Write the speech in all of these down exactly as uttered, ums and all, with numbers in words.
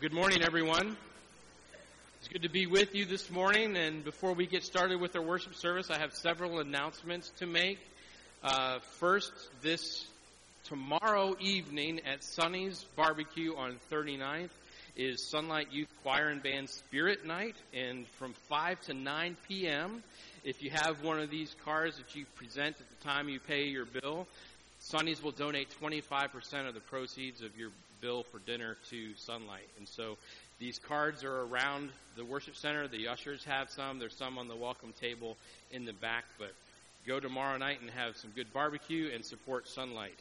Good morning, everyone. It's good to be with you this morning, and before we get started with our worship service, I have several announcements to make. Uh, first, this tomorrow evening at Sonny's Barbecue on thirty-ninth is Sunlight Youth Choir and Band Spirit Night, and from five to nine p.m., if you have one of these cards that you present at the time you pay your bill, Sonny's will donate twenty-five percent of the proceeds of your bill for dinner to Sunlight. And so these cards are around the worship center. The ushers have some. There's some on the welcome table in the back. But go tomorrow night and have some good barbecue and support Sunlight.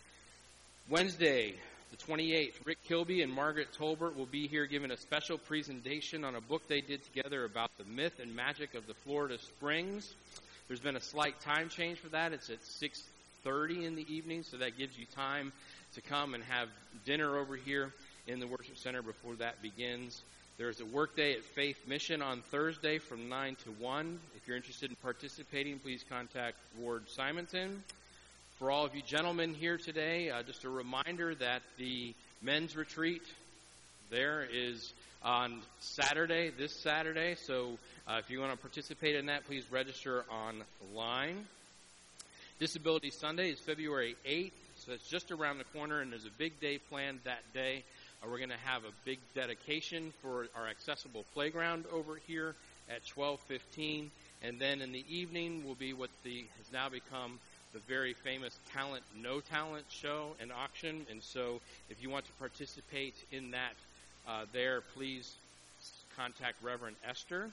Wednesday, the twenty-eighth, Rick Kilby and Margaret Tolbert will be here giving a special presentation on a book they did together about the myth and magic of the Florida Springs. There's been a slight time change for that. It's at six thirty in the evening, so that gives you time to come and have dinner over here in the worship center before that begins. There's a work day at Faith Mission on Thursday from nine to one. If you're interested in participating, please contact Ward Simonton. For all of you gentlemen here today, uh, just a reminder that the men's retreat there is on Saturday, this Saturday. So uh, if you want to participate in that, please register online. Disability Sunday is February eighth, so it's just around the corner, and there's a big day planned that day. Uh, we're going to have a big dedication for our accessible playground over here at twelve fifteen, and then in the evening will be what the has now become the very famous Talent No Talent show and auction. And so if you want to participate in that uh, there, please contact Reverend Esther.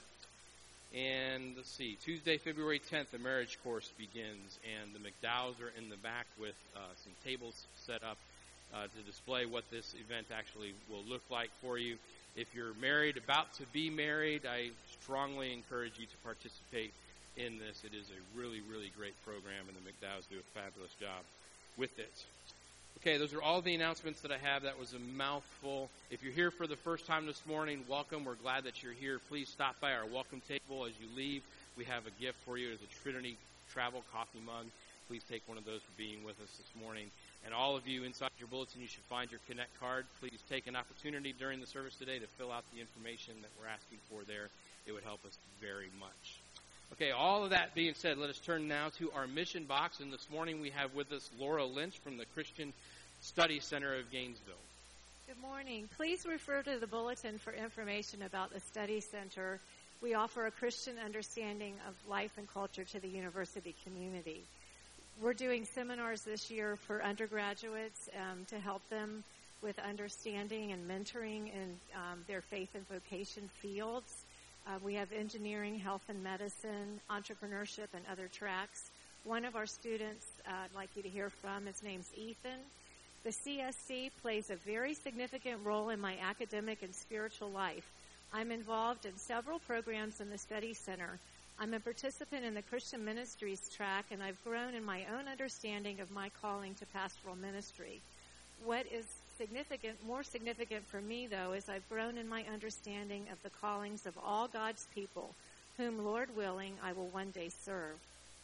And let's see, Tuesday, February tenth, the marriage course begins, and the McDowells are in the back with uh, some tables set up uh, to display what this event actually will look like for you. If you're married, about to be married, I strongly encourage you to participate in this. It is a really, really great program, and the McDowells do a fabulous job with it. Okay, those are all the announcements that I have. That was a mouthful. If you're here for the first time this morning, welcome. We're glad that you're here. Please stop by our welcome table as you leave. We have a gift for you. It's a Trinity Travel coffee mug. Please take one of those for being with us this morning. And all of you, inside your bulletin, you should find your Connect card. Please take an opportunity during the service today to fill out the information that we're asking for there. It would help us very much. Okay, all of that being said, let us turn now to our mission box. And this morning we have with us Laura Lynch from the Christian Study Center of Gainesville. Good morning. Please refer to the bulletin for information about the Study Center. We offer a Christian understanding of life and culture to the university community. We're doing seminars this year for undergraduates um, to help them with understanding and mentoring in um, their faith and vocation fields. Uh, we have engineering, health and medicine, entrepreneurship, and other tracks. One of our students uh, I'd like you to hear from, his name's Ethan. The C S C plays a very significant role in my academic and spiritual life. I'm involved in several programs in the Study Center. I'm a participant in the Christian Ministries track, and I've grown in my own understanding of my calling to pastoral ministry. What is significant, more significant for me, though, is I've grown in my understanding of the callings of all God's people, whom, Lord willing, I will one day serve.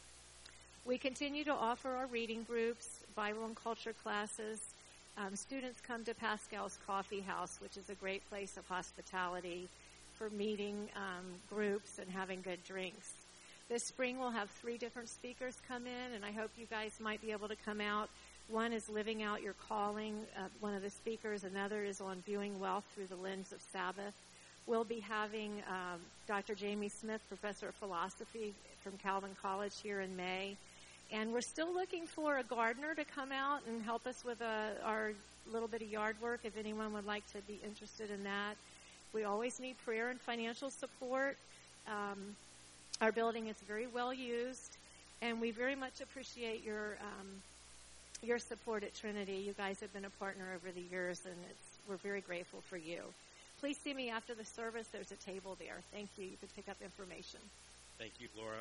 We continue to offer our reading groups, Bible and culture classes. Um, students come to Pascal's Coffee House, which is a great place of hospitality for meeting um, groups and having good drinks. This spring we'll have three different speakers come in, and I hope you guys might be able to come out. One is living out your calling, uh, one of the speakers. Another is on viewing wealth through the lens of Sabbath. We'll be having um, Doctor Jamie Smith, professor of philosophy from Calvin College, here in May. And we're still looking for a gardener to come out and help us with uh, our little bit of yard work, if anyone would like to be interested in that. We always need prayer and financial support. Um, our building is very well used, and we very much appreciate your um, your support at Trinity. You guys have been a partner over the years, and it's, we're very grateful for you. Please see me after the service. There's a table there. Thank you. You can pick up information. Thank you, Laura.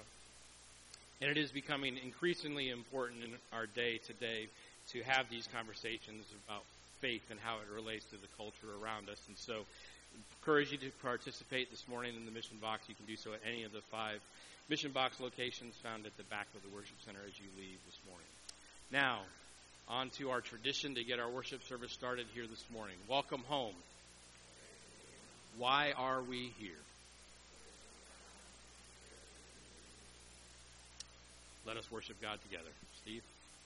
And it is becoming increasingly important in our day today to have these conversations about faith and how it relates to the culture around us. And so I encourage you to participate this morning in the Mission Box. You can do so at any of the five Mission Box locations found at the back of the worship center as you leave this morning. Now, on to our tradition to get our worship service started here this morning. Welcome home. Why are we here? Let us worship God together. Steve?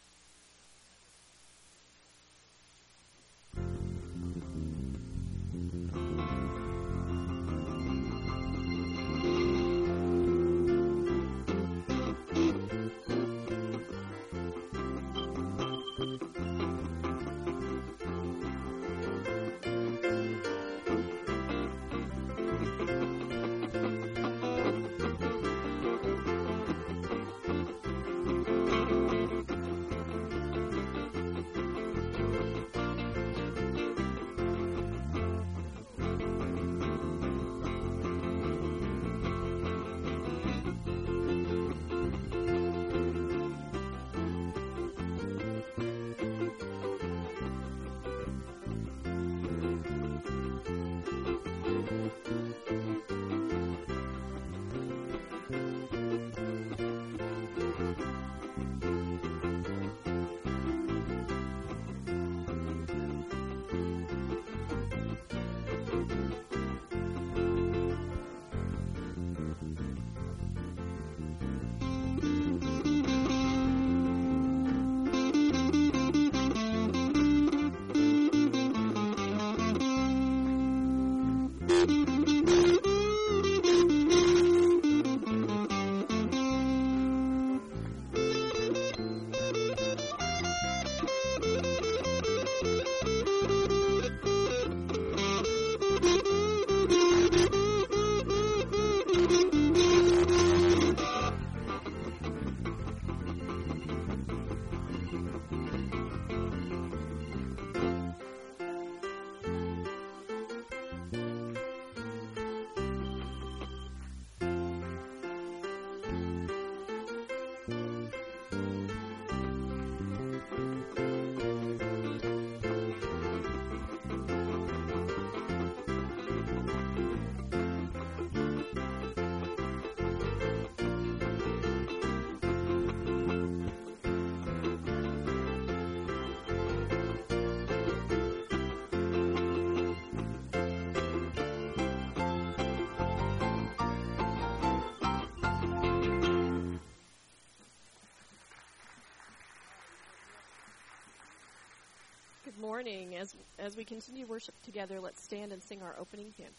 Good morning. As as we continue worship together, let's stand and sing our opening hymn.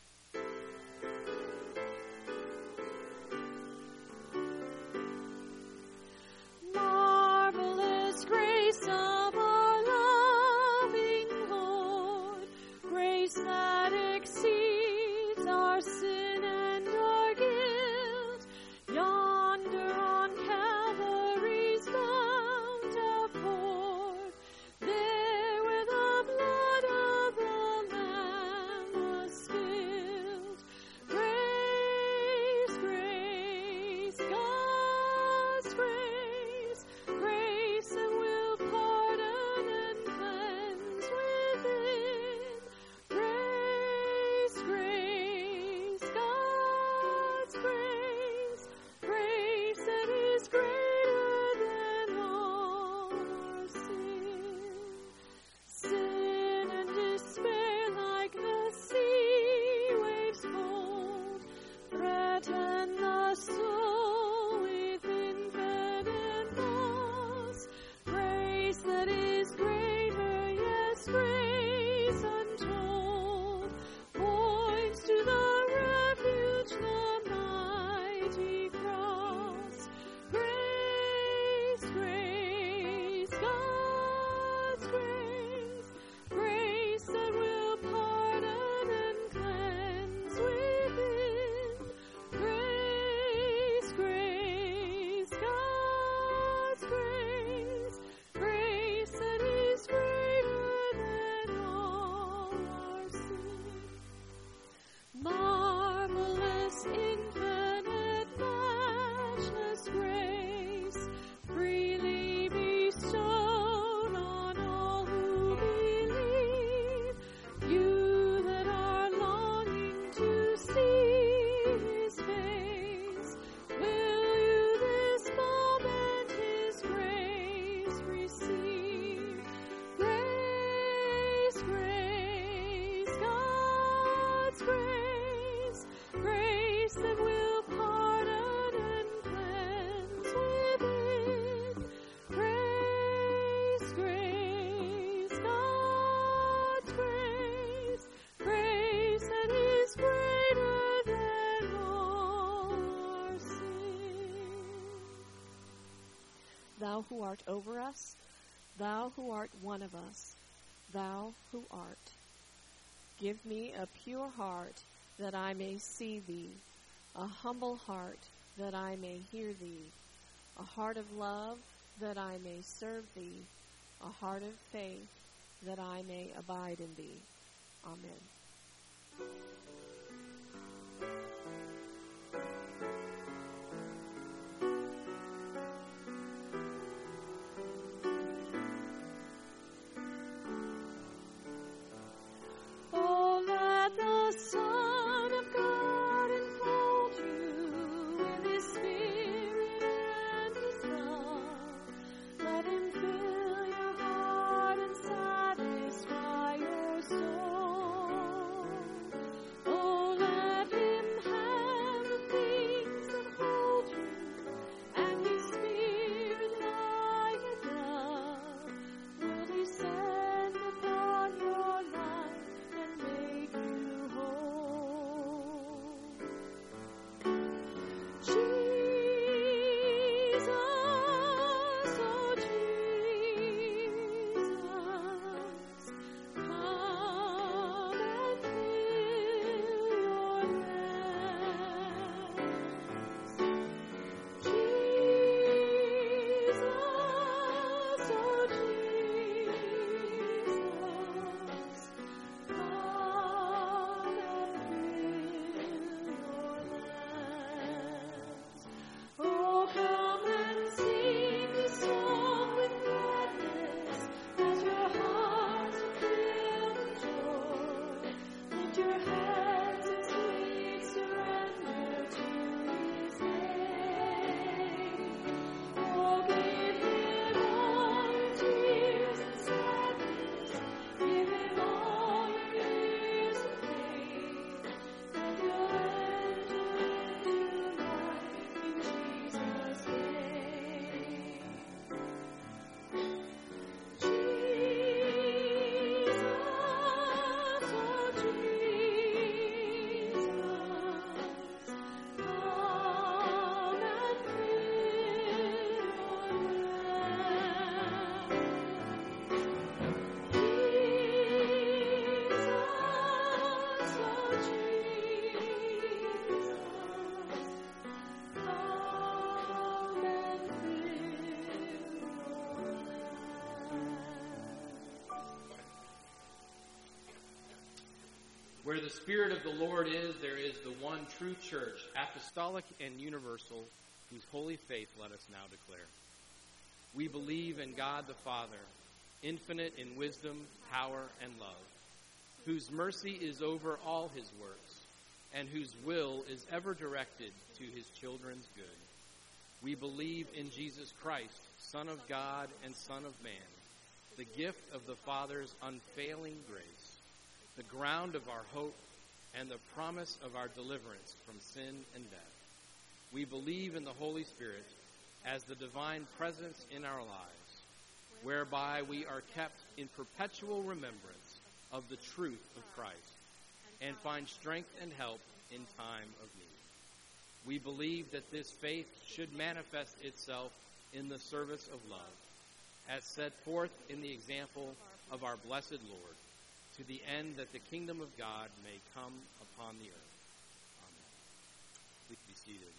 Marvelous grace of our loving Lord, grace that exceeds our sin and our guilt, yonder on Calvary's mount outpoured, there where the blood of the Lamb was spilled, art over us, thou who art one of us, thou who art. Give me a pure heart, that I may see thee, a humble heart, that I may hear thee, a heart of love, that I may serve thee, a heart of faith, that I may abide in thee. Amen. Oh, let the Son of God enfold you in His Spirit and His love. Let Him fill your heart and satisfy your soul. Oh, let Him have the things that hold you, and His Spirit like a dove will descend upon your life and make you whole. Jesus, oh Jesus, come and fill your lands. Jesus, oh Jesus, come and fill your lands. Oh, come and sing this song with gladness, as your hearts are filled with joy. Lift your hands in sweet surrender to His name. Oh, give Him all your tears and sadness, give Him all your fears and pain, and you'll enter into life in Jesus' name. Jesus, oh Jesus, come and fill Where the Spirit of the Lord is, there is the one true church, apostolic and universal, whose holy faith let us now declare. We believe in God the Father, infinite in wisdom, power, and love, whose mercy is over all His works, and whose will is ever directed to His children's good. We believe in Jesus Christ, Son of God and Son of man, the gift of the Father's unfailing grace, the ground of our hope, and the promise of our deliverance from sin and death. We believe in the Holy Spirit as the divine presence in our lives, whereby we are kept in perpetual remembrance of the truth of Christ, and find strength and help in time of need. We believe that this faith should manifest itself in the service of love, as set forth in the example of our blessed Lord, to the end that the kingdom of God may come upon the earth. Amen. Please be seated.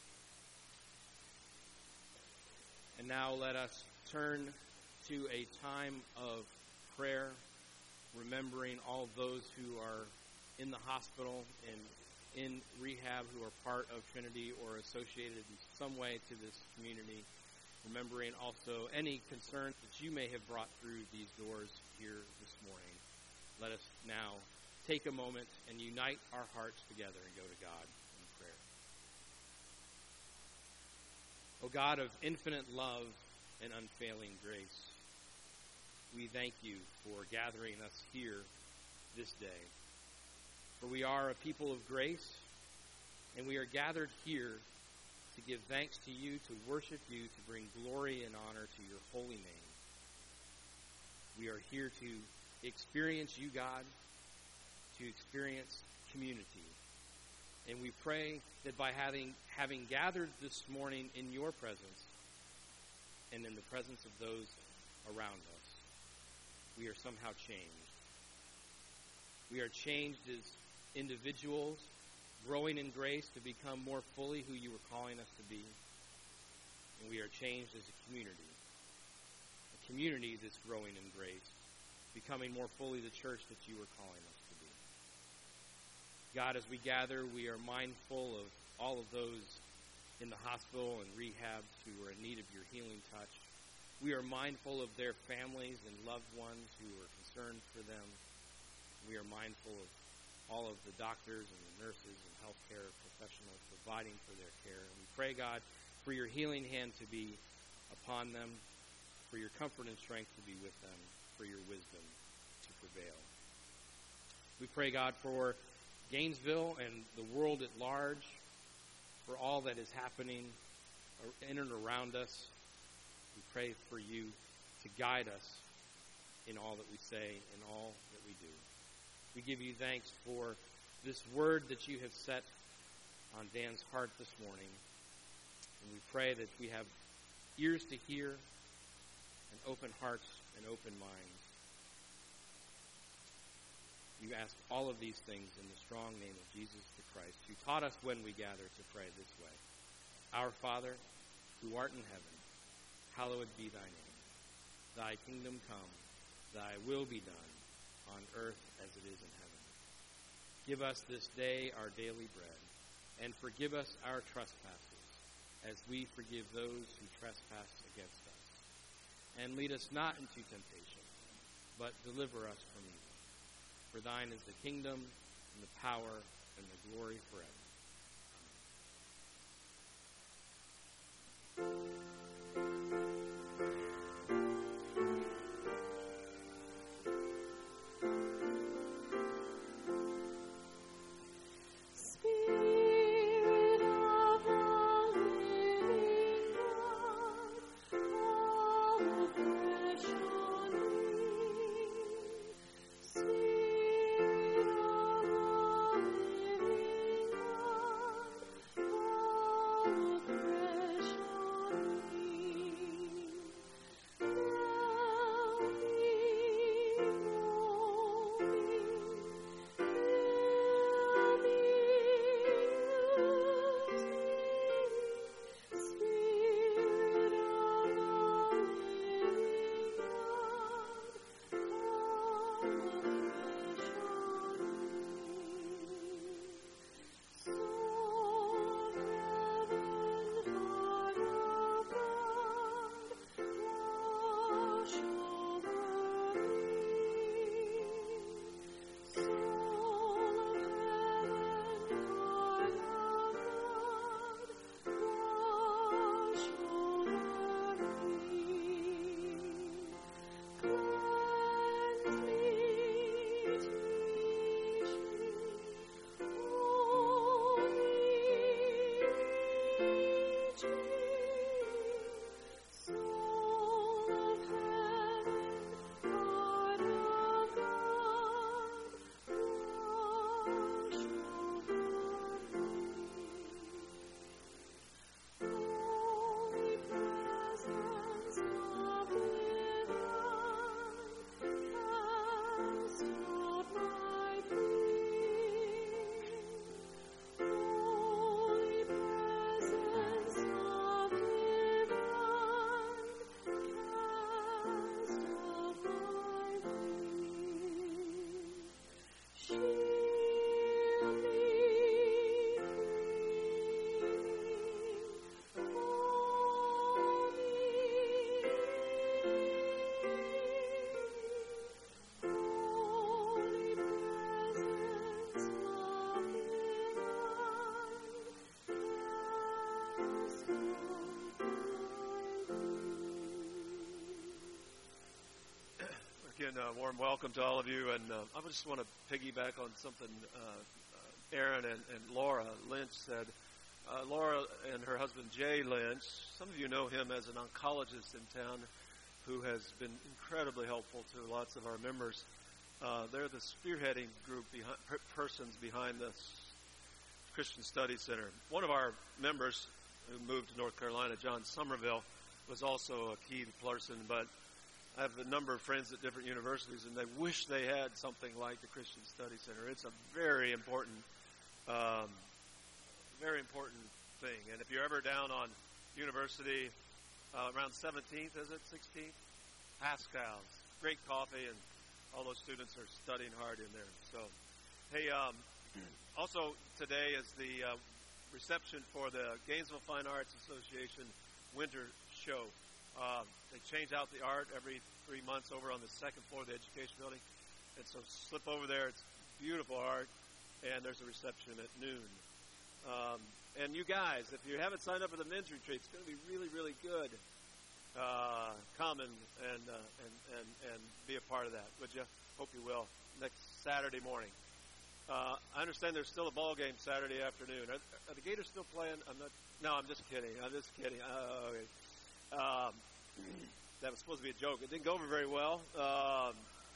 And now let us turn to a time of prayer, remembering all those who are in the hospital and in rehab who are part of Trinity or associated in some way to this community, remembering also any concerns that you may have brought through these doors here this morning. Let us now take a moment and unite our hearts together and go to God in prayer. O God of infinite love and unfailing grace, we thank you for gathering us here this day. For we are a people of grace, and we are gathered here to give thanks to you, to worship you, to bring glory and honor to your holy name. We are here to experience you, God, to experience community. And we pray that by having having gathered this morning in your presence, and in the presence of those around us, we are somehow changed. We are changed as individuals, growing in grace to become more fully who you were calling us to be. And we are changed as a community, a community that's growing in grace, becoming more fully the church that you were calling us to be. God, as we gather, we are mindful of all of those in the hospital and rehabs who are in need of your healing touch. We are mindful of their families and loved ones who are concerned for them. We are mindful of all of the doctors and the nurses and healthcare professionals providing for their care. And we pray, God, for your healing hand to be upon them, for your comfort and strength to be with them, for your wisdom to prevail. We pray, God, for Gainesville and the world at large, for all that is happening in and around us. We pray for you to guide us in all that we say, in all that we do. We give you thanks for this word that you have set on Dan's heart this morning. And we pray that we have ears to hear and open hearts and open minds. We ask all of these things in the strong name of Jesus the Christ, who taught us when we gather to pray this way. Our Father, who art in heaven, hallowed be thy name. Thy kingdom come, thy will be done, on earth as it is in heaven. Give us this day our daily bread, and forgive us our trespasses, as we forgive those who trespass against us. And lead us not into temptation, but deliver us from evil. For thine is the kingdom, and the power, and the glory forever. Again, a warm welcome to all of you, and uh, I just want to piggyback on something uh, uh, Aaron and, and Laura Lynch said. Uh, Laura and her husband Jay Lynch, some of you know him as an oncologist in town who has been incredibly helpful to lots of our members. Uh, they're the spearheading group, behind, per, persons behind the Christian Study Center. One of our members who moved to North Carolina, John Somerville, was also a key person. But I have a number of friends at different universities, and they wish they had something like the Christian Study Center. It's a very important, um, very important thing. And if you're ever down on University, uh, around seventeenth, is it sixteenth? Pascal's, great coffee, and all those students are studying hard in there. So, hey, um, also today is the uh, reception for the Gainesville Fine Arts Association Winter Show. Uh, they change out the art every three months over on the second floor of the Education Building. And so slip over there. It's beautiful art. And there's a reception at noon. Um, and you guys, if you haven't signed up for the men's retreat, it's going to be really, really good. Uh, come and and, uh, and and and be a part of that, would you? Hope you will. Next Saturday morning. Uh, I understand there's still a ball game Saturday afternoon. Are, are the Gators still playing? I'm not. No, I'm just kidding. I'm just kidding. Uh, okay. um, that was supposed to be a joke. It didn't go over very well. Um,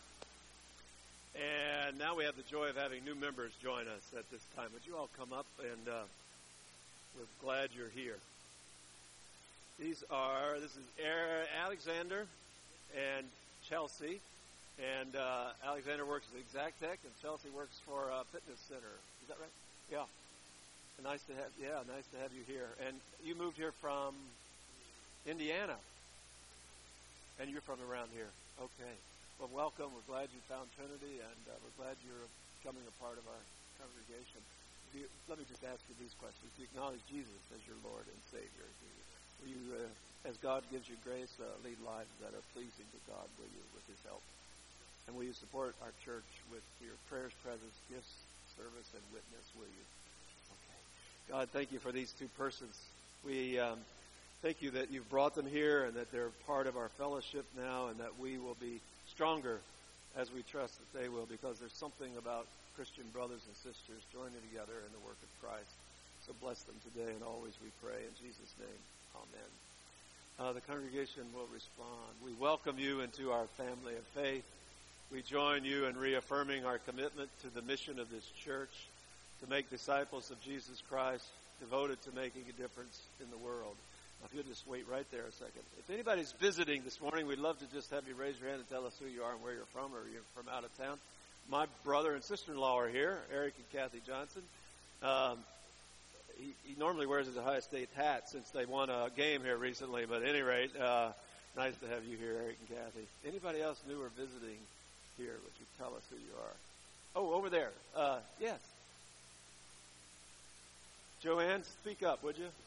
and now we have the joy of having new members join us at this time. Would you all come up? And uh, we're glad you're here. These are, this is Alexander and Chelsea. And uh, Alexander works at Exactech, and Chelsea works for a fitness center. Is that right? Yeah. Nice to have, yeah, nice to have you here. And you moved here from Indiana. And you're from around here. Okay. Well, welcome. We're glad you found Trinity, and uh, we're glad you're becoming a part of our congregation. Do you, let me just ask you these questions. Do you acknowledge Jesus as your Lord and Savior? Do you, will you uh, as God gives you grace, uh, lead lives that are pleasing to God, will you, with His help? And will you support our church with your prayers, presence, gifts, service, and witness, will you? Okay. God, thank you for these two persons. We um, thank you that you've brought them here and that they're part of our fellowship now, and that we will be stronger as we trust that they will, because there's something about Christian brothers and sisters joining together in the work of Christ. So bless them today and always, we pray. In Jesus' name, amen. Uh, the congregation will respond. We welcome you into our family of faith. We join you in reaffirming our commitment to the mission of this church, to make disciples of Jesus Christ, devoted to making a difference in the world. Now, if you'll just wait right there a second. If anybody's visiting this morning, we'd love to just have you raise your hand and tell us who you are and where you're from, or you're from out of town. My brother and sister-in-law are here, Eric and Kathy Johnson. Um, he, he normally wears his Ohio State hat since they won a game here recently, but at any rate, uh, nice to have you here, Eric and Kathy. Anybody else new or visiting here? Would you tell us who you are? Oh, over there. Uh, yes. Joanne, speak up, would you?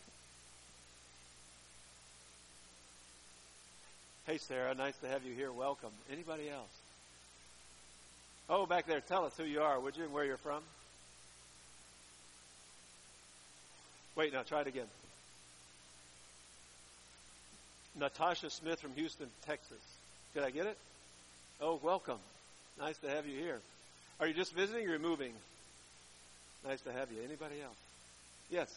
Hey, Sarah, nice to have you here. Welcome. Anybody else? Oh, back there, tell us who you are, would you, and where you're from? Wait, now, try it again. Natasha Smith from Houston, Texas. Did I get it? Oh, welcome. Nice to have you here. Are you just visiting or are you moving? Nice to have you. Anybody else? Yes.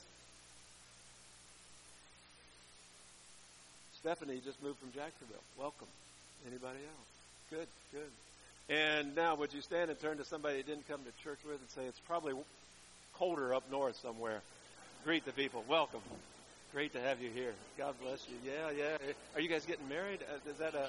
Stephanie just moved from Jacksonville. Welcome. Anybody else? Good, good. And now, would you stand and turn to somebody you didn't come to church with and say, it's probably colder up north somewhere. Greet the people. Welcome. Great to have you here. God bless you. Yeah, yeah. Are you guys getting married? Uh, is that a...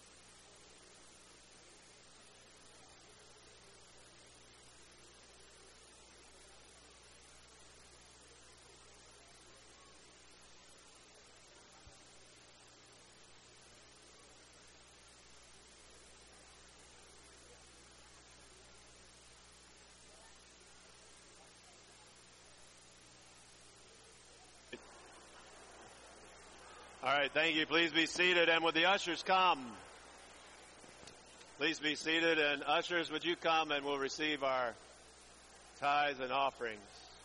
All right, thank you. Please be seated, and would the ushers come? Please be seated, and ushers, would you come and we'll receive our tithes and offerings.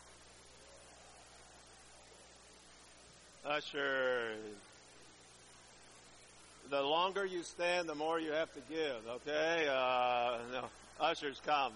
Ushers. The longer you stand, the more you have to give, okay? Uh, no. Ushers, come.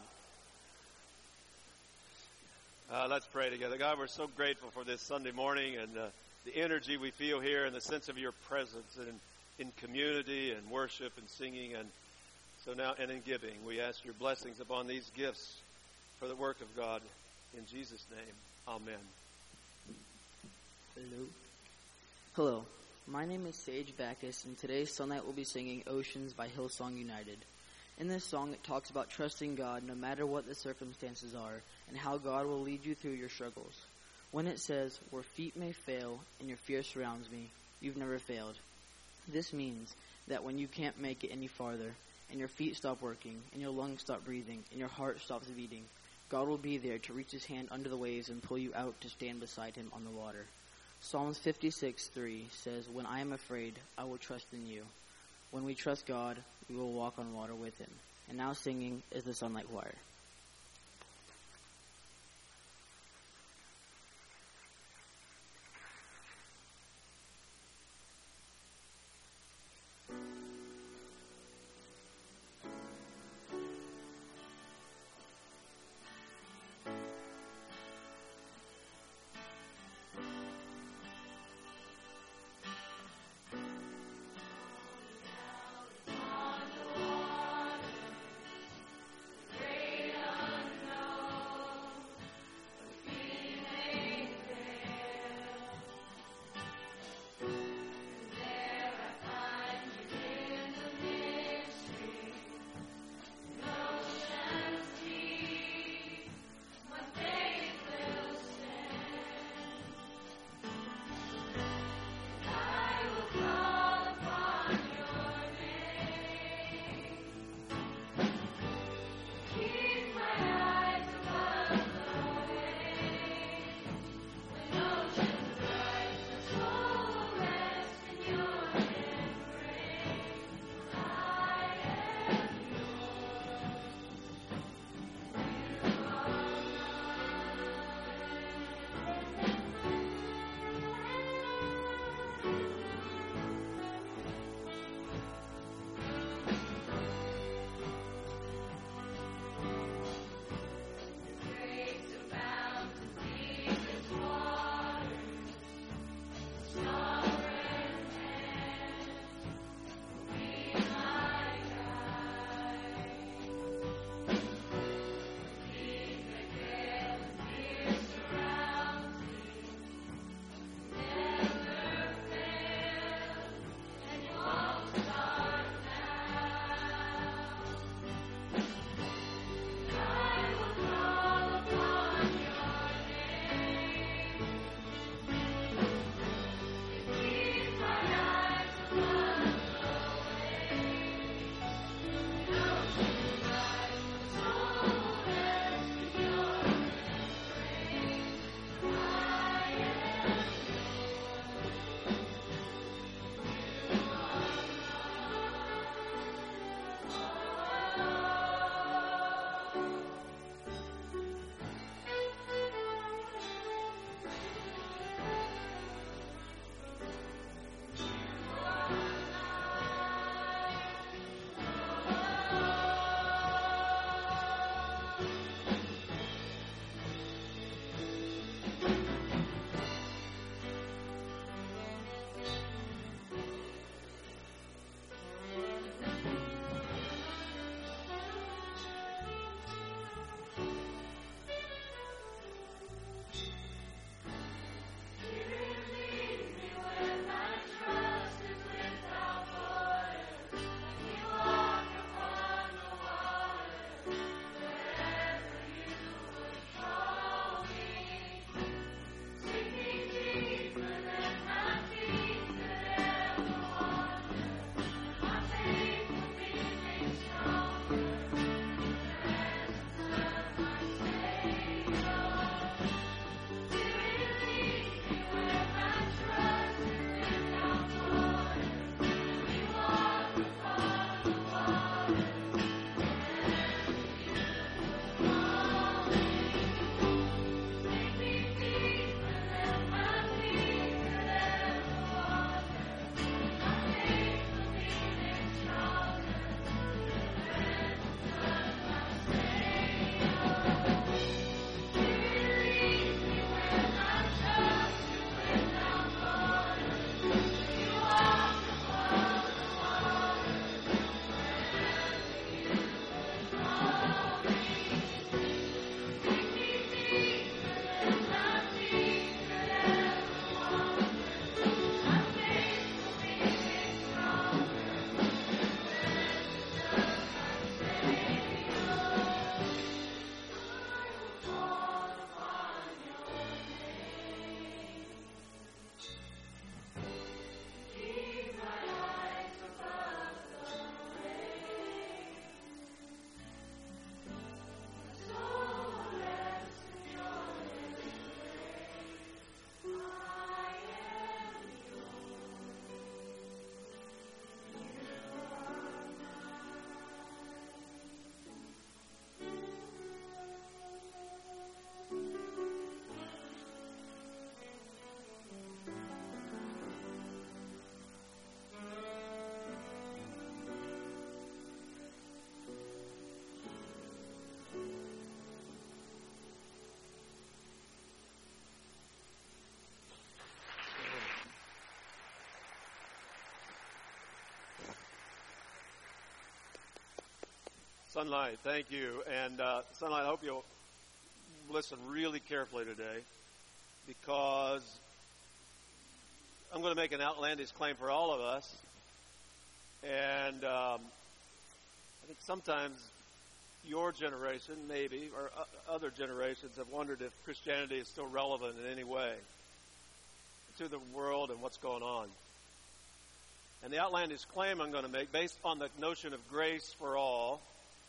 Uh, let's pray together. God, we're so grateful for this Sunday morning and uh, the energy we feel here and the sense of your presence and in, in community and worship and singing and so now and in giving. We ask your blessings upon these gifts for the work of God. In Jesus' name, amen. Hello. Hello. My name is Sage Backus, and today's Sunlight will be singing Oceans by Hillsong United. In this song, it talks about trusting God no matter what the circumstances are, and how God will lead you through your struggles. When it says, where feet may fail and your fear surrounds me, you've never failed. This means that when you can't make it any farther, and your feet stop working, and your lungs stop breathing, and your heart stops beating, God will be there to reach his hand under the waves and pull you out to stand beside him on the water. Psalms fifty-six three says, when I am afraid, I will trust in you. When we trust God, we will walk on water with him. And now singing is the Sunlight Choir. Great Sunlight, thank you. And uh, Sunlight, I hope you'll listen really carefully today, because I'm going to make an outlandish claim for all of us. And um, I think sometimes your generation, maybe, or uh, other generations have wondered if Christianity is still relevant in any way to the world and what's going on. And the outlandish claim I'm going to make, based on the notion of grace for all,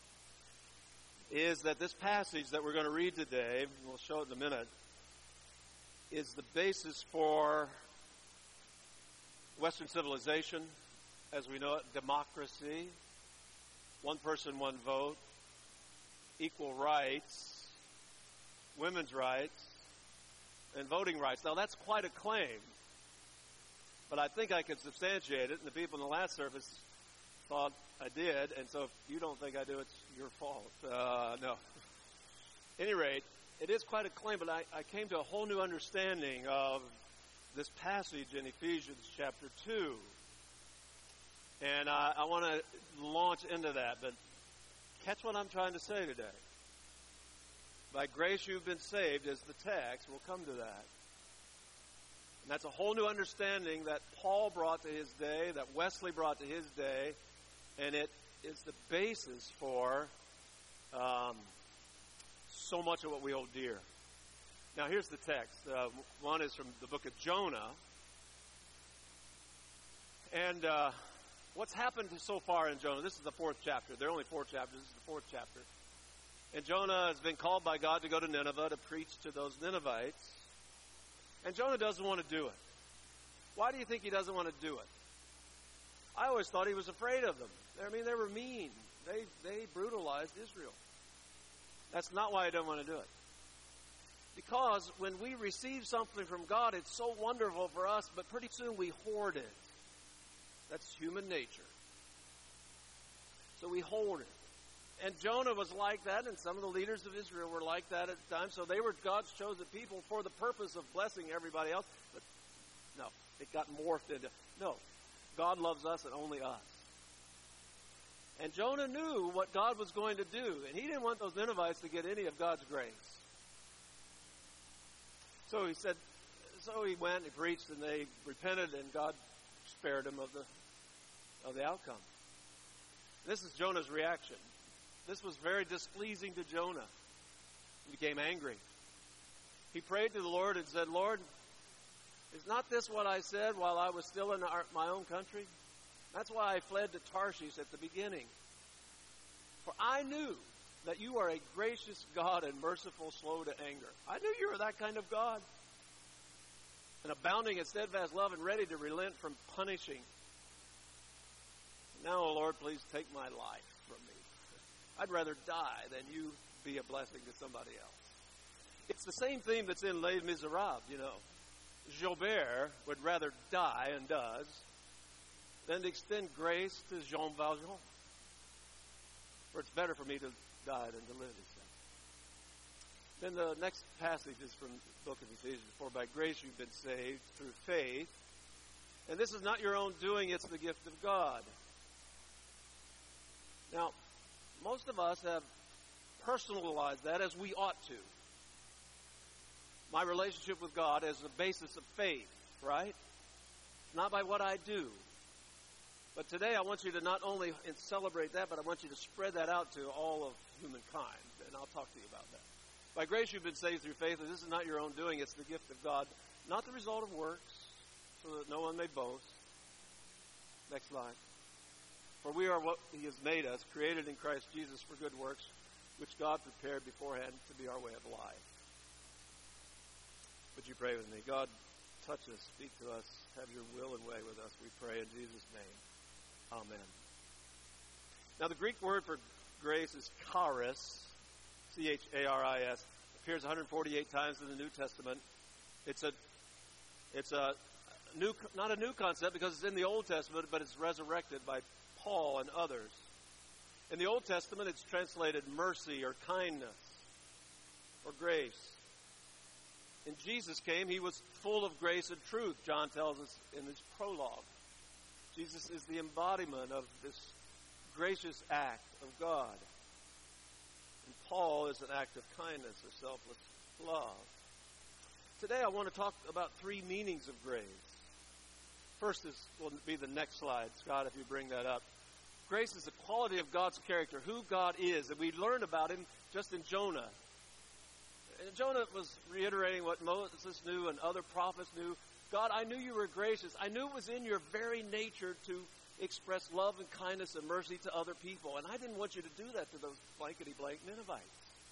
is that this passage that we're going to read today, we'll show it in a minute, is the basis for Western civilization as we know it, democracy, one person, one vote, equal rights, women's rights, and voting rights. Now, that's quite a claim, but I think I can substantiate it, and the people in the last service thought I did, and so if you don't think I do, it's your fault. Uh, no. At any rate, it is quite a claim, but I, I came to a whole new understanding of this passage in Ephesians chapter two. And uh, I want to launch into that, but catch what I'm trying to say today. By grace you've been saved is the text. We'll come to that. And that's a whole new understanding that Paul brought to his day, that Wesley brought to his day, and it is the basis for um, so much of what we hold dear. Now, here's the text. Uh, one is from the book of Jonah. And uh, what's happened so far in Jonah? This is the fourth chapter. There are only four chapters. This is the fourth chapter. And Jonah has been called by God to go to Nineveh to preach to those Ninevites. And Jonah doesn't want to do it. Why do you think he doesn't want to do it? I always thought he was afraid of them. I mean, they were mean. They they brutalized Israel. That's not why I don't want to do it. Because when we receive something from God, it's so wonderful for us, but pretty soon we hoard it. That's human nature. So we hoard it. And Jonah was like that, and some of the leaders of Israel were like that at the time. So they were God's chosen people for the purpose of blessing everybody else. But no, it got morphed into, no, God loves us and only us. And Jonah knew what God was going to do, and he didn't want those Ninevites to get any of God's grace. So he said, so he went and he preached, and they repented, and God spared him of the of the outcome. This is Jonah's reaction. This was very displeasing to Jonah. He became angry. He prayed to the Lord and said, Lord, is not this what I said while I was still in our, my own country? That's why I fled to Tarshish at the beginning. For I knew that you are a gracious God and merciful, slow to anger. I knew you were that kind of God. And abounding in steadfast love and ready to relent from punishing. Now, O Lord, please take my life from me. I'd rather die than you be a blessing to somebody else. It's the same theme that's in Les Miserables, you know. Joubert would rather die, and does, than to extend grace to Jean Valjean. For it's better for me to die than to live, he said. Then the next passage is from the book of Ephesians. For by grace you've been saved through faith. And this is not your own doing, it's the gift of God. Now, most of us have personalized that as we ought to. My relationship with God is the basis of faith, right? Not by what I do. But today I want you to not only celebrate that, but I want you to spread that out to all of humankind. And I'll talk to you about that. By grace you've been saved through faith, and this is not your own doing, it's the gift of God, not the result of works, so that no one may boast. Next slide. For we are what he has made us, created in Christ Jesus for good works, which God prepared beforehand to be our way of life. Would you pray with me? God, touch us, speak to us, have your will and way with us, we pray in Jesus' name. Amen. Now, the Greek word for grace is charis, C H A R I S. Appears one hundred forty-eight times in the New Testament. It's a, it's a new, not a new concept because it's in the Old Testament, but it's resurrected by Paul and others. In the Old Testament, it's translated mercy or kindness or grace. When Jesus came, he was full of grace and truth, John tells us in his prologue. Jesus is the embodiment of this gracious act of God. Paul is an act of kindness or selfless love. Today I want to talk about three meanings of grace. First is will be the next slide. Scott, if you bring that up. Grace is the quality of God's character, who God is. And we learned about him just in Jonah. And Jonah was reiterating what Moses knew and other prophets knew. God, I knew you were gracious. I knew it was in your very nature to express love and kindness and mercy to other people. And I didn't want you to do that to those blankety-blank Ninevites.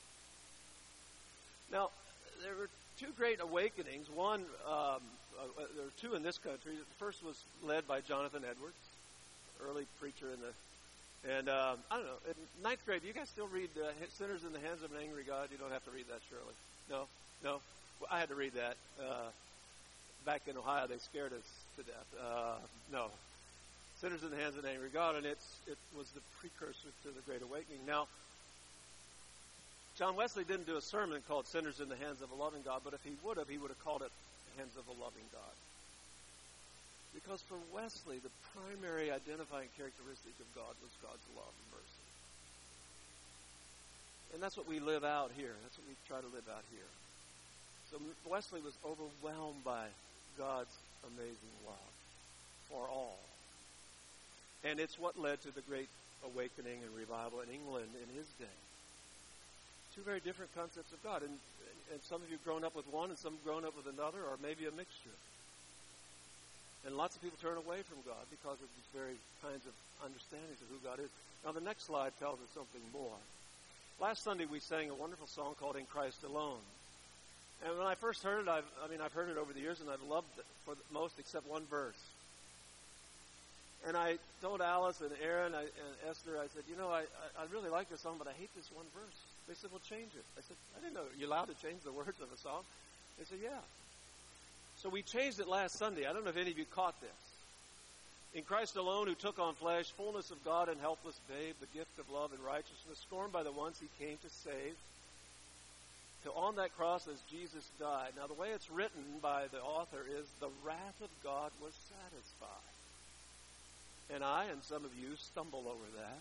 Now, there were two great awakenings. One, um, uh, there were two in this country. The first was led by Jonathan Edwards, early preacher in the, and um, I don't know, in ninth grade, do you guys still read uh, Sinners in the Hands of an Angry God? You don't have to read that, surely. No? No? Well, I had to read that. Uh, back in Ohio, they scared us to death. Uh, no. Sinners in the Hands of an Angry God, and it's, it was the precursor to the Great Awakening. Now, John Wesley didn't do a sermon called Sinners in the Hands of a Loving God, but if he would have, he would have called it Hands of a Loving God. Because for Wesley, the primary identifying characteristic of God was God's love and mercy. And that's what we live out here. That's what we try to live out here. So Wesley was overwhelmed by God's amazing love for all. And it's what led to the Great Awakening and Revival in England in his day. Two very different concepts of God. And, and some of you have grown up with one and some have grown up with another, or maybe a mixture. And lots of people turn away from God because of these very kinds of understandings of who God is. Now, the next slide tells us something more. Last Sunday, we sang a wonderful song called In Christ Alone. And when I first heard it, I've, I mean, I've heard it over the years, and I've loved it for the most except one verse. And I told Alice and Aaron I, and Esther, I said, you know, I, I really like this song, but I hate this one verse. They said, well, change it. I said, I didn't know you're allowed to change the words of a song. They said, yeah. So we changed it last Sunday. I don't know if any of you caught this. In Christ alone, who took on flesh, fullness of God and helpless babe, the gift of love and righteousness, scorned by the ones he came to save, till on that cross as Jesus died. Now, the way it's written by the author is, the wrath of God was satisfied. And I and some of you stumble over that.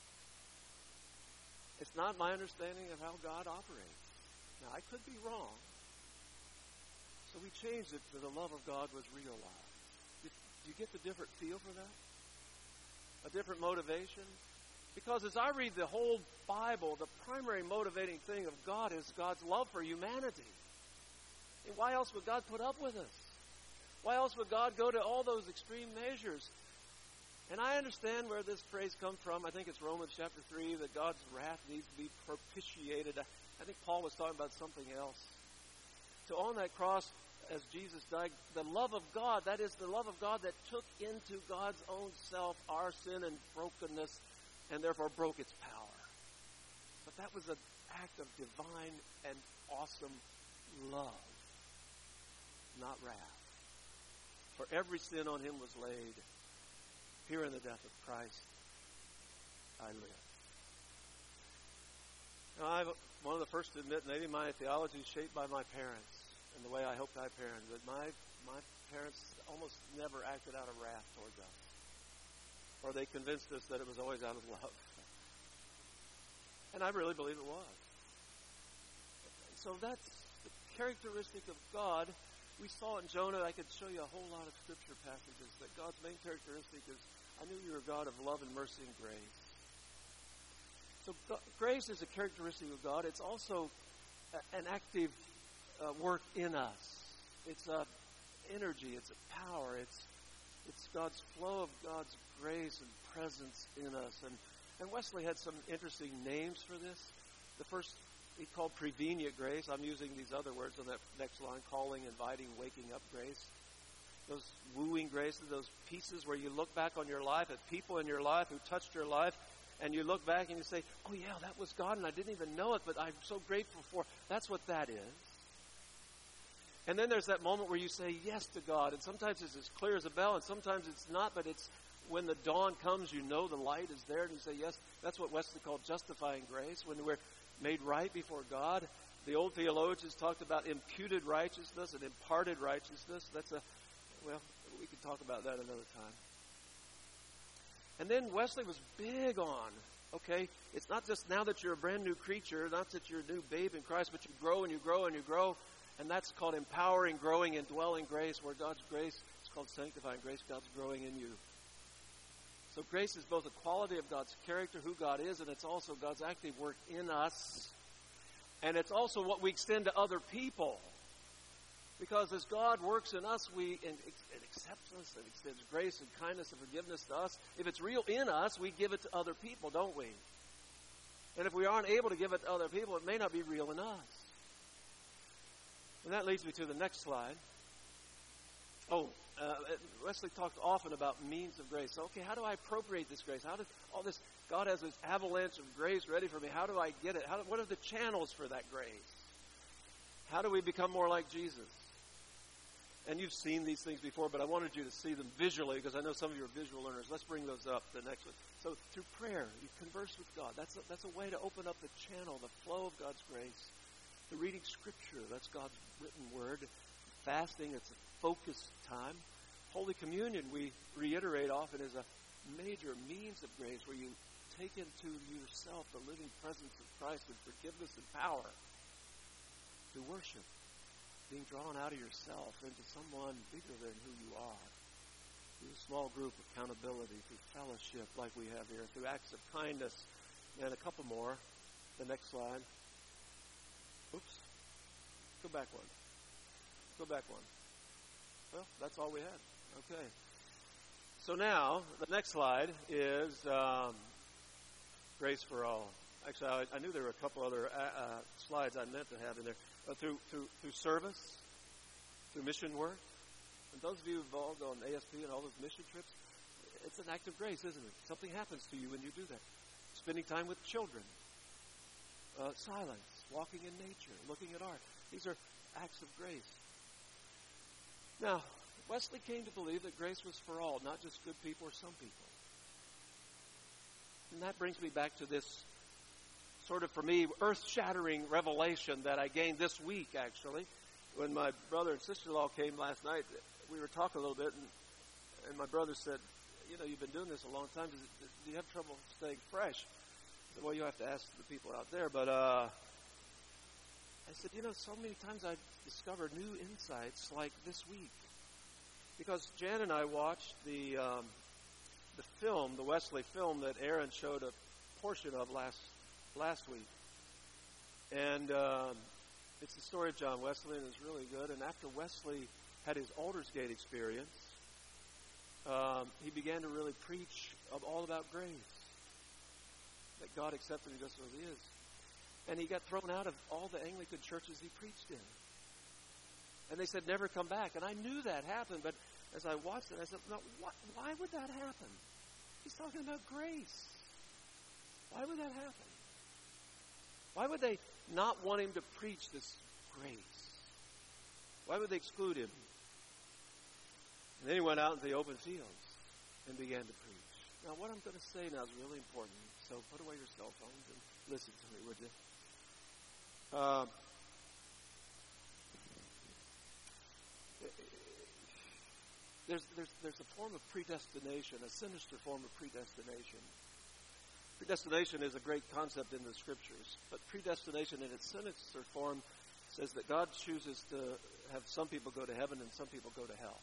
It's not my understanding of how God operates. Now, I could be wrong. So we changed it to the love of God was realized. Do you get the different feel for that? A different motivation? Because as I read the whole Bible, the primary motivating thing of God is God's love for humanity. And why else would God put up with us? Why else would God go to all those extreme measures? And I understand where this phrase comes from. I think it's Romans chapter three, that God's wrath needs to be propitiated. I think Paul was talking about something else. So on that cross, as Jesus died, the love of God, that is the love of God that took into God's own self our sin and brokenness, and therefore broke its power. But that was an act of divine and awesome love, not wrath. For every sin on him was laid. Here in the death of Christ, I live. Now, I'm one of the first to admit maybe my theology is shaped by my parents and the way I hoped I parented. But my, my parents almost never acted out of wrath towards us. Or they convinced us that it was always out of love. And I really believe it was. So that's the characteristic of God. We saw in Jonah, I could show you a whole lot of scripture passages, that God's main characteristic is, I knew you were a God of love and mercy and grace. So God, grace is a characteristic of God. It's also a, an active uh, work in us. It's a energy. It's a power. It's it's God's flow of God's grace and presence in us. And, and Wesley had some interesting names for this. The first he called prevenient grace. I'm using these other words on that next line, calling, inviting, waking up grace. Those wooing graces, those pieces where you look back on your life at people in your life who touched your life, and you look back and you say, oh yeah, that was God and I didn't even know it, but I'm so grateful for. That's what that is. And then there's that moment where you say yes to God, and sometimes it's as clear as a bell, and sometimes it's not, but it's when the dawn comes, you know the light is there, and you say yes. That's what Wesley called justifying grace, when we're made right before God. The old theologians talked about imputed righteousness and imparted righteousness. That's a, well, we could talk about that another time. And then Wesley was big on Okay? It's not just now that you're a brand new creature, not that you're a new babe in Christ, but you grow and you grow and you grow. And that's called empowering, growing, and dwelling grace, where God's grace is called sanctifying grace. God's growing in you. So grace is both a quality of God's character, who God is, and it's also God's active work in us. And it's also what we extend to other people. Because as God works in us, we and it accepts us and extends grace and kindness and forgiveness to us. If it's real in us, we give it to other people, don't we? And if we aren't able to give it to other people, it may not be real in us. And that leads me to the next slide. Oh, uh, Wesley talked often about means of grace. So, okay, how do I appropriate this grace? How does all this, God has this avalanche of grace ready for me. How do I get it? How do, what are the channels for that grace? How do we become more like Jesus? And you've seen these things before, but I wanted you to see them visually because I know some of you are visual learners. Let's bring those up, the next one. So through prayer, you converse with God. That's a, that's a way to open up the channel, the flow of God's grace. The reading Scripture, that's God's written word. Fasting, it's a focused time. Holy Communion, we reiterate often, is a major means of grace where you take into yourself the living presence of Christ with forgiveness and power to worship. Being drawn out of yourself into someone bigger than who you are. Through a small group accountability, through fellowship like we have here, through acts of kindness. And a couple more. The next slide. Oops. Go back one. Go back one. Well, that's all we had. Okay. So now, the next slide is um, Grace for All. Actually, I, I knew there were a couple other uh, uh, slides I meant to have in there. Uh, through, through, through service, through mission work. And those of you involved on A S P and all those mission trips, it's an act of grace, isn't it? Something happens to you when you do that. Spending time with children. Uh, silence. Walking in nature. Looking at art. These are acts of grace. Now, Wesley came to believe that grace was for all, not just good people or some people. And that brings me back to this sort of, for me, earth-shattering revelation that I gained this week, actually. When my brother and sister-in-law came last night, we were talking a little bit, and, and my brother said, you know, you've been doing this a long time. Does it, do you have trouble staying fresh? I said, well, you have to ask the people out there. But uh, I said, you know, so many times I've discovered new insights like this week. Because Jan and I watched the um, the film, the Wesley film that Aaron showed a portion of last last week. And um, it's the story of John Wesley, and it's really good. And after Wesley had his Aldersgate experience, um, he began to really preach of all about grace, that God accepted him just as he is. And he got thrown out of all the Anglican churches he preached in. And they said, never come back. And I knew that happened, but as I watched it, I said, no, what, why would that happen? He's talking about grace. Why would that happen? Why would they not want him to preach this grace? Why would they exclude him? And then he went out into the open fields and began to preach. Now, what I'm going to say now is really important. So put away your cell phones and listen to me, would you? Uh, there's, there's, there's a form of predestination, a sinister form of predestination. Predestination is a great concept in the Scriptures, but predestination in its sinister form says that God chooses to have some people go to heaven and some people go to hell.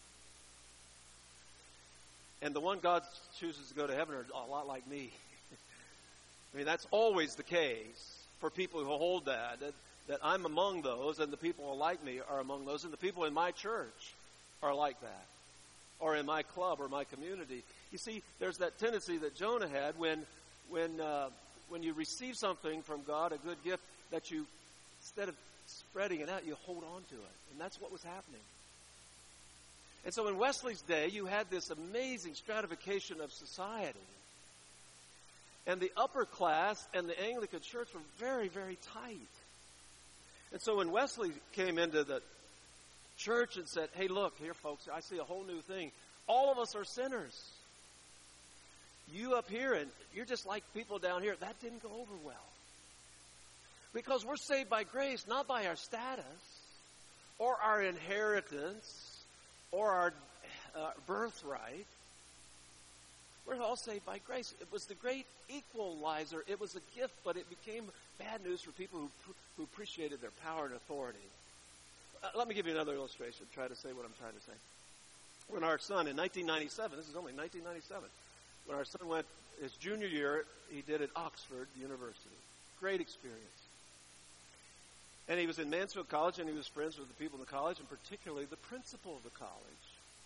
And the one God chooses to go to heaven are a lot like me. I mean, that's always the case for people who hold that, that, that I'm among those, and the people who are like me are among those, and the people in my church are like that, or in my club or my community. You see, there's that tendency that Jonah had when when uh, when you receive something from God, a good gift, that you, instead of spreading it out, you hold on to it. And that's what was happening. And so in Wesley's day, you had this amazing stratification of society. And the upper class and the Anglican church were very, very tight. And so when Wesley came into the church and said, hey, look, here, folks, I see a whole new thing. All of us are sinners. You up here, and you're just like people down here. That didn't go over well. Because we're saved by grace, not by our status or our inheritance or our uh, birthright. We're all saved by grace. It was the great equalizer. It was a gift, but it became bad news for people who, who appreciated their power and authority. Uh, let me give you another illustration. Try to say what I'm trying to say. When our son, in nineteen ninety-seven, this is only nineteen ninety-seven, when our son went his junior year, he did at Oxford University. Great experience. And he was in Mansfield College, and he was friends with the people in the college, and particularly the principal of the college.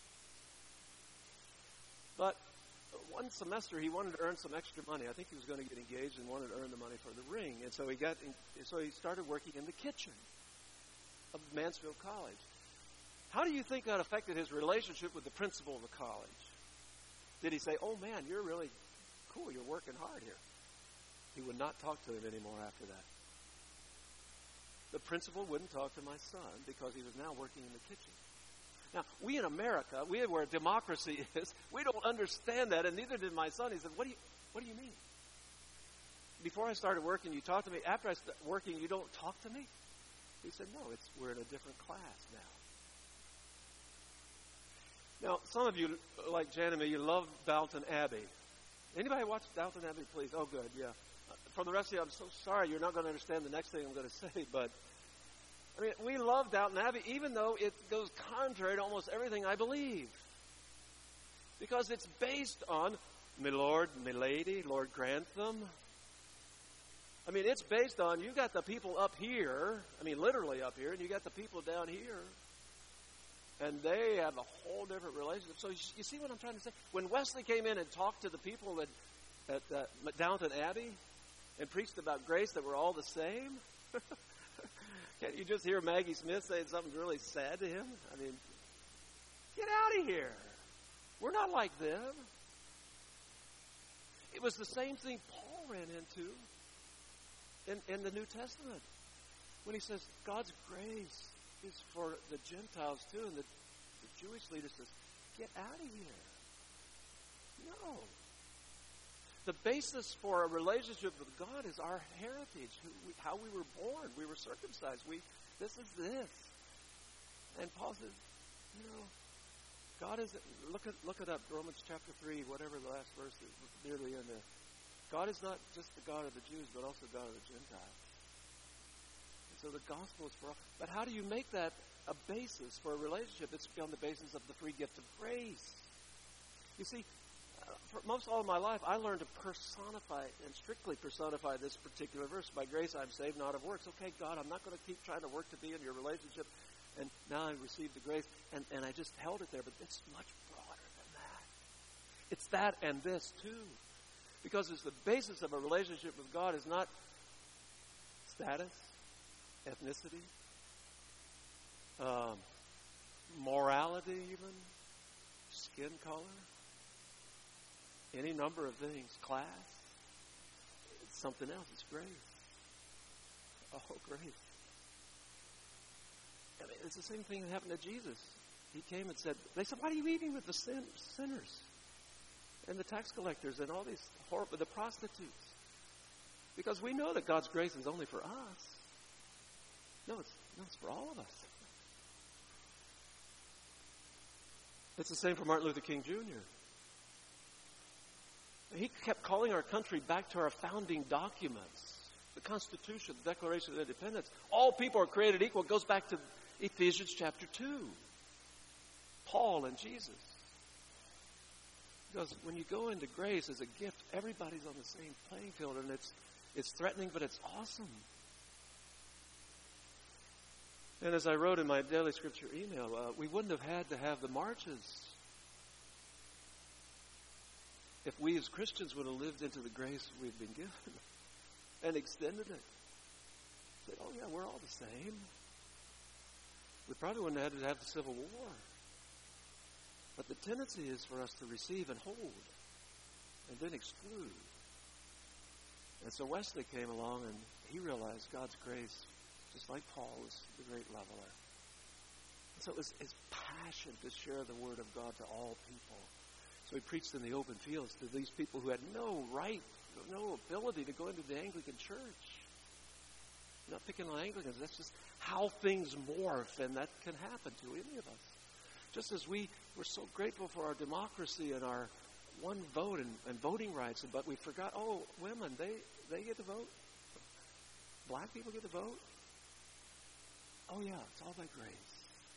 But one semester, he wanted to earn some extra money. I think he was going to get engaged and wanted to earn the money for the ring. And so he got, in, so he started working in the kitchen of Mansfield College. How do you think that affected his relationship with the principal of the college? Did he say, "Oh man, you're really cool, you're working hard here"? He would not talk to him anymore after that. The principal wouldn't talk to my son because he was now working in the kitchen. Now, we in America, we where democracy is, we don't understand that, and neither did my son. He said, what do you, what do you mean? Before I started working, you talked to me. After I started working, you don't talk to me? He said, no, it's we're in a different class now. Now, some of you, like Jan and me, you love Downton Abbey. Anybody watch Downton Abbey, please? Oh, good, yeah. For the rest of you, I'm so sorry you're not going to understand the next thing I'm going to say, but I mean, we love Downton Abbey, even though it goes contrary to almost everything I believe. Because it's based on my lord, my lady, Lord Grantham. I mean, it's based on, you got the people up here, I mean, literally up here, and you got the people down here. And they have a whole different relationship. So you see what I'm trying to say? When Wesley came in and talked to the people at, at uh, Downton Abbey and preached about grace that we're all the same, can't you just hear Maggie Smith saying something really sad to him? I mean, get out of here. We're not like them. It was the same thing Paul ran into in, in the New Testament when he says God's grace is for the Gentiles too, and the, the Jewish leader says, get out of here. No. The basis for a relationship with God is our heritage, who we, how we were born. We were circumcised. We this is this. And Paul says, you know, God is look at look it up, Romans chapter three, whatever the last verse is, nearly in there. God is not just the God of the Jews, but also God of the Gentiles. And so the gospel is for all. But how do you make that a basis for a relationship? It's on the basis of the free gift of grace. You see, for most all of my life, I learned to personify and strictly personify this particular verse. By grace I'm saved, not of works. Okay, God, I'm not going to keep trying to work to be in your relationship. And now I received the grace, and, and I just held it there. But it's much broader than that. It's that and this, too. Because it's the basis of a relationship with God is not status, ethnicity, um, morality even, skin color, any number of things, class. It's something else. It's grace. Oh, grace. I mean, it's the same thing that happened to Jesus. He came and said, they said, why are you eating with the sin, sinners and the tax collectors and all these horrible, the prostitutes? Because we know that God's grace is only for us. No, it's, no, it's for all of us. It's the same for Martin Luther King Junior He kept calling our country back to our founding documents. The Constitution, the Declaration of Independence. All people are created equal. It goes back to Ephesians chapter two. Paul and Jesus. Because when you go into grace as a gift, everybody's on the same playing field, and it's it's threatening, but it's awesome. And as I wrote in my daily scripture email, uh, we wouldn't have had to have the marches if we as Christians would have lived into the grace we've been given and extended it. Said, oh yeah, we're all the same. We probably wouldn't have had to have the Civil War. But the tendency is for us to receive and hold and then exclude. And so Wesley came along and he realized God's grace, just like Paul, was the great leveler. And so it was his passion to share the word of God to all people. So he preached in the open fields to these people who had no right, no ability to go into the Anglican church. I'm not picking on Anglicans. That's just how things morph, and that can happen to any of us. Just as we, we're so grateful for our democracy and our one vote and, and voting rights, but we forgot, oh, women, they, they get to vote? Black people get to vote? Oh, yeah, it's all by grace.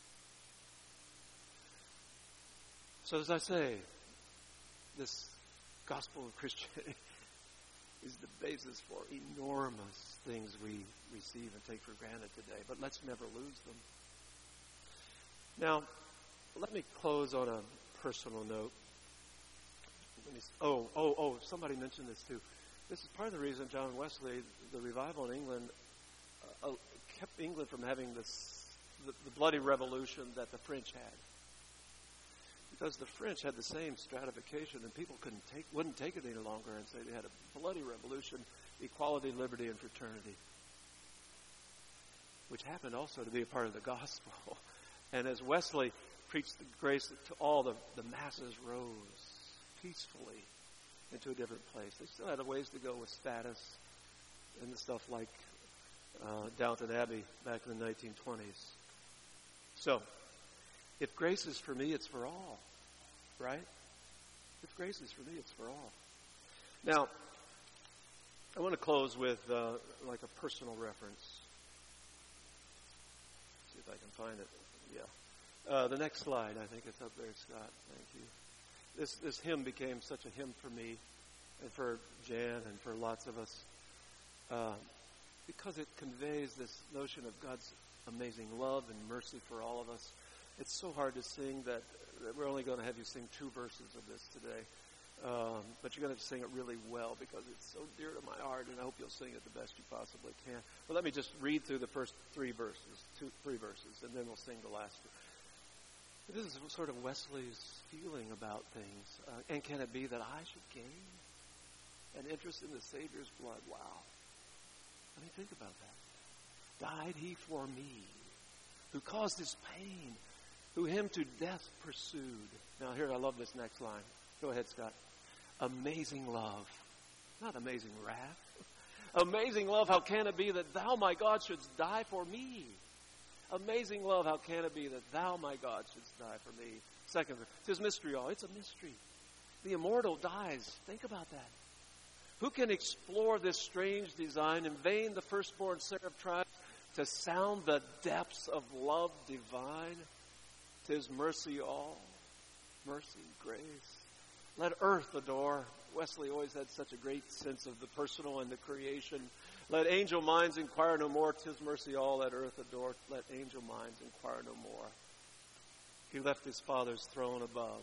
So as I say, this gospel of Christianity is the basis for enormous things we receive and take for granted today, but let's never lose them. Now, let me close on a personal note. Let me, oh, oh, oh, somebody mentioned this too. This is part of the reason John Wesley, the revival in England, uh, kept England from having this, the, the bloody revolution that the French had. Because the French had the same stratification, and people couldn't take, wouldn't take it any longer, and say they had a bloody revolution, equality, liberty, and fraternity, which happened also to be a part of the gospel. And as Wesley preached the grace to all, the, the masses rose peacefully into a different place. They still had a ways to go with status and the stuff like uh, Downton Abbey back in the nineteen twenties. So, if grace is for me, it's for all, right? If grace is for me, it's for all. Now, I want to close with uh, like a personal reference. See if I can find it. Yeah. Uh, the next slide, I think it's up there, Scott. Thank you. This this hymn became such a hymn for me and for Jan and for lots of us uh, because it conveys this notion of God's amazing love and mercy for all of us. It's so hard to sing that, that we're only going to have you sing two verses of this today. Um, but you're going to sing it really well because it's so dear to my heart, and I hope you'll sing it the best you possibly can. But let me just read through the first three verses, two, three verses, and then we'll sing the last two. This is sort of Wesley's feeling about things. Uh, and can it be that I should gain an interest in the Savior's blood? Wow. I mean, think about that. Died he for me, who caused his pain, who him to death pursued. Now here, I love this next line. Go ahead, Scott. Amazing love. Not amazing wrath. Amazing love, how can it be that thou, my God, shouldst die for me? Amazing love, how can it be that thou, my God, shouldst die for me? Second, it says mystery all. It's a mystery. The immortal dies. Think about that. Who can explore this strange design? In vain the firstborn seraph tries to sound the depths of love divine. 'Tis mercy all. Mercy, grace. Let earth adore. Wesley always had such a great sense of the personal and the creation. Let angel minds inquire no more. 'Tis mercy all. Let earth adore. Let angel minds inquire no more. He left his Father's throne above.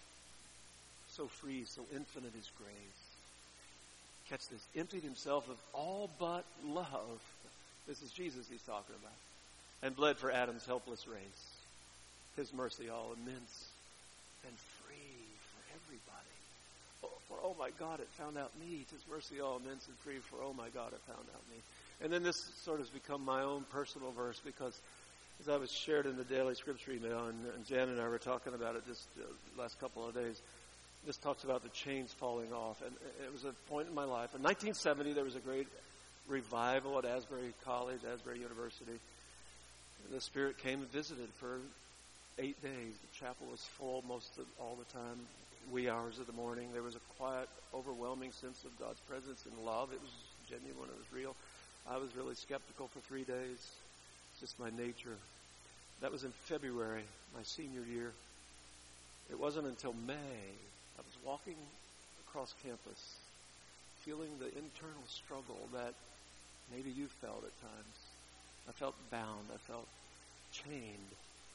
So free, so infinite his grace. Catch this. Emptied himself of all but love. This is Jesus he's talking about. And bled for Adam's helpless race. His mercy all immense and free for everybody. Oh, for oh my God, it found out me. 'Tis mercy all immense and free for oh my God, it found out me. And then this sort of has become my own personal verse because as I was shared in the daily scripture email, and, and Jan and I were talking about it just the uh, last couple of days, this talks about the chains falling off. And it was a point in my life. In nineteen seventy, there was a great revival at Asbury College, Asbury University. And the Spirit came and visited for eight days. The chapel was full most of all the time, wee hours of the morning. There was a quiet, overwhelming sense of God's presence and love. It was genuine. It was real. I was really skeptical for three days. It's just my nature. That was in February, my senior year. It wasn't until May. I was walking across campus, feeling the internal struggle that maybe you felt at times. I felt bound. I felt chained.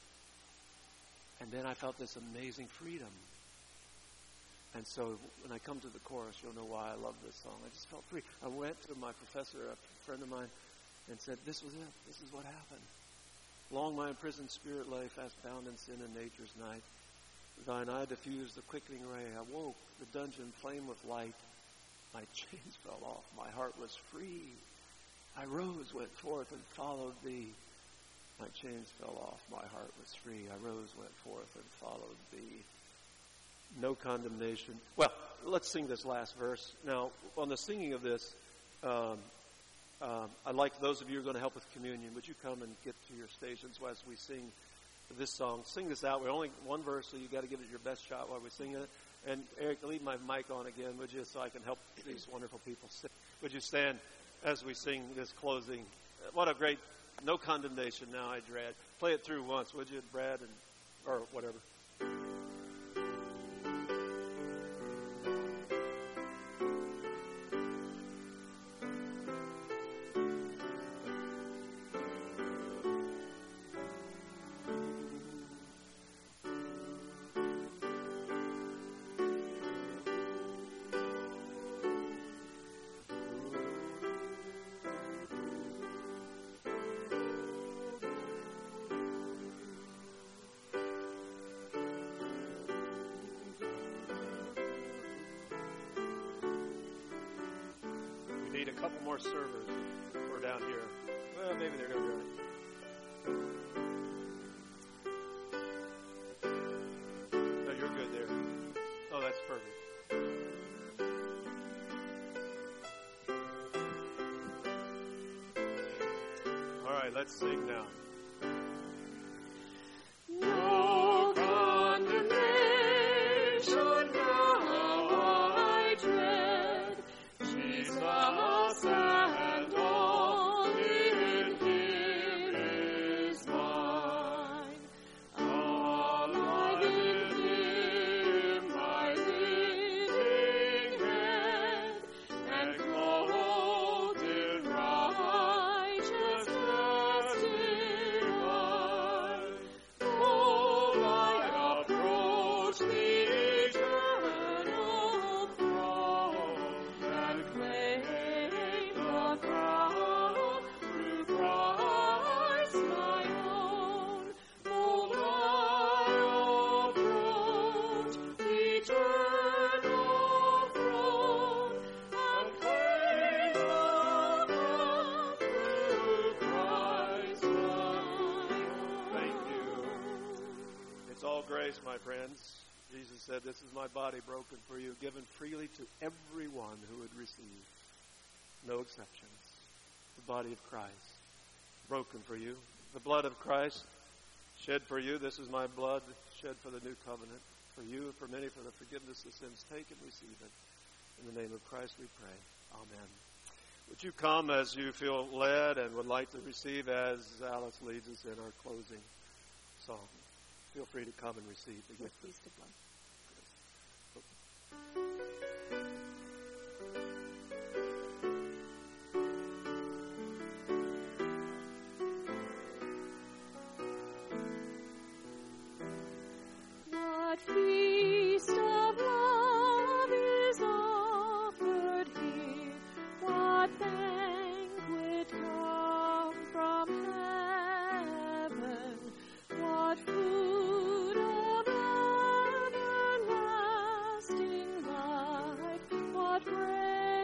And then I felt this amazing freedom. And so when I come to the chorus, you'll know why I love this song. I just felt free. I went to my professor, a friend of mine, and said, this was it. This is what happened. Long my imprisoned spirit lay, fast bound in sin and nature's night. Thine eye diffused the quickening ray. I woke, the dungeon flamed with light. My chains fell off. My heart was free. I rose, went forth, and followed thee. My chains fell off. My heart was free. I rose, went forth, and followed thee. No condemnation. Well, let's sing this last verse. Now, on the singing of this, um, um, I'd like those of you who are going to help with communion, would you come and get to your stations as we sing this song? Sing this out. We're only one verse, so you've got to give it your best shot while we're singing it. And Eric, leave my mic on again, would you, so I can help these wonderful people. Would you stand as we sing this closing? What a great, no condemnation now I dread. Play it through once, would you, Brad, and or whatever. Need a couple more servers for down here. Well, maybe they're going to do it. No, you're good there. Oh, that's perfect. All right, let's sing now. No condemnation now I dread. Jesus and all in Him is mine. Alive in Him my living head, and clothed in righteousness divine. Oh, I approach the eternal throne and claim the crown through Christ my own. Oh, I approach the eternal throne and claim the crown through Christ my own. Thank you. It's all grace, my friends. Jesus said, "This is my body broken for you, given freely to everyone who would receive." No exceptions. The body of Christ, broken for you. The blood of Christ, shed for you. This is my blood, shed for the new covenant. For you, for many, for the forgiveness of sins. Take and receive it. In the name of Christ we pray. Amen. Would you come as you feel led and would like to receive as Alice leads us in our closing song? Feel free to come and receive the gift. Please to bless. What feast of love is offered here? What banquet come from heaven? What food of everlasting life? What bread of life?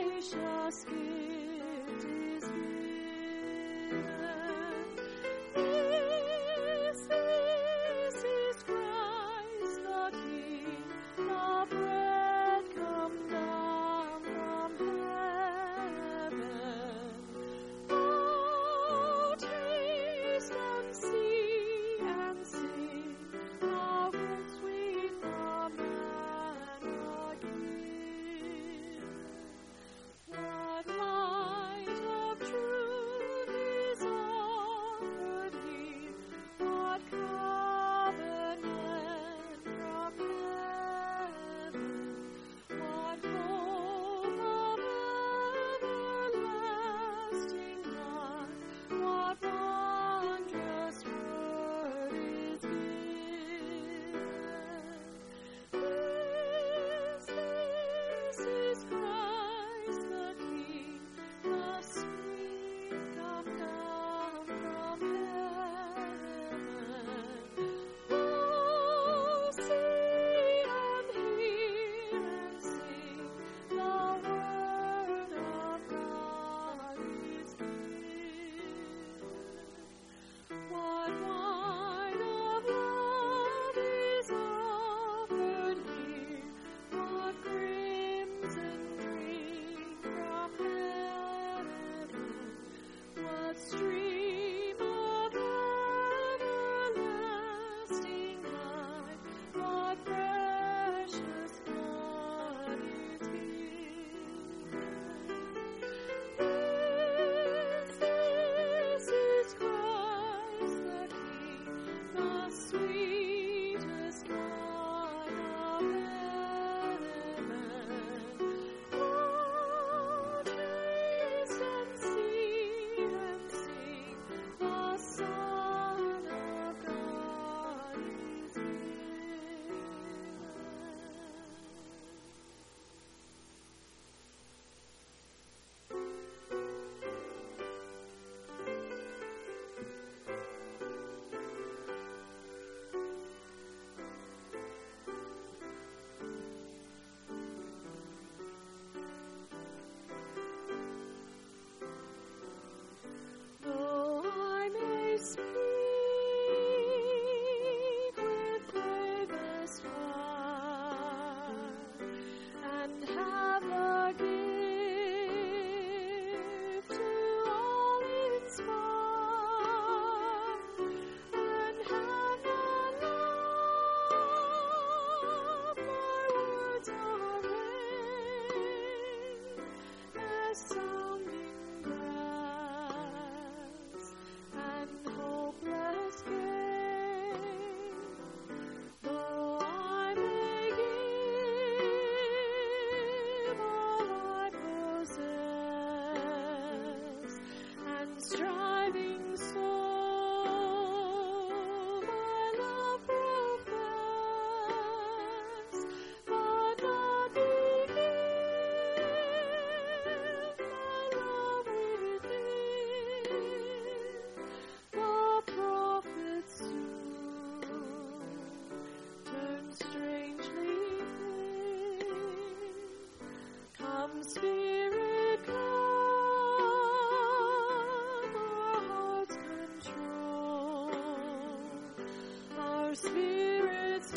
spirits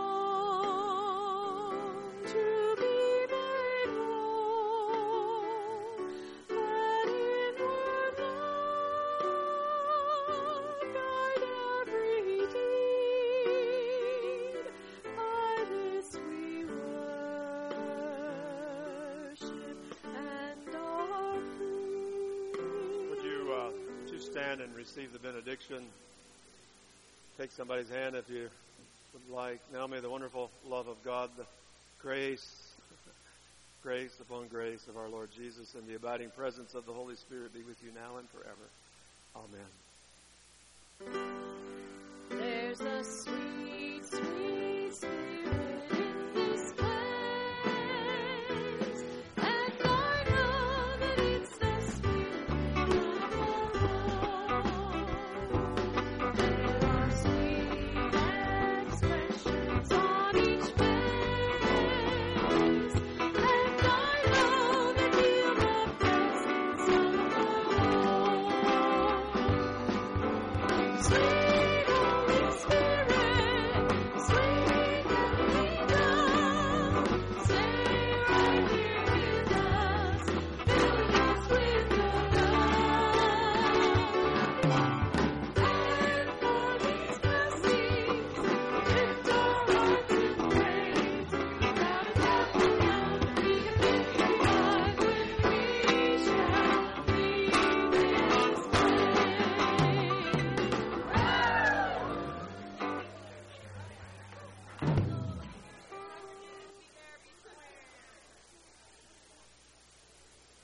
long to be made whole, let inward love guide every deed. By this we worship and are free. Would you, uh, would you stand and receive the benediction? Take somebody's hand if you would like. Now may the wonderful love of God, the grace, grace upon grace of our Lord Jesus, and the abiding presence of the Holy Spirit be with you now and forever. Amen.